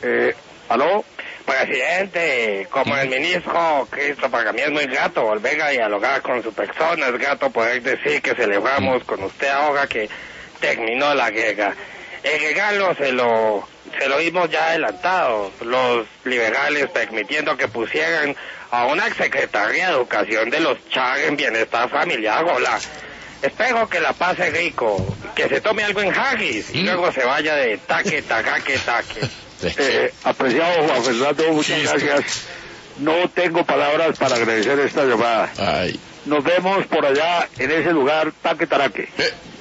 ¿Aló? Presidente, como el ministro Cristo, para mí es muy grato volver a dialogar con su persona, es grato poder decir que celebramos con usted ahora que terminó la guerra. El regalo se lo dimos ya adelantado, los liberales permitiendo que pusieran a una secretaria de educación de los Char en bienestar familiar. Hola, espero que la pase rico, que se tome algo en Haggis y luego se vaya de taque. Apreciado Juan Fernando, muchas gracias. No tengo palabras para agradecer esta llamada. Nos vemos por allá en ese lugar, taque.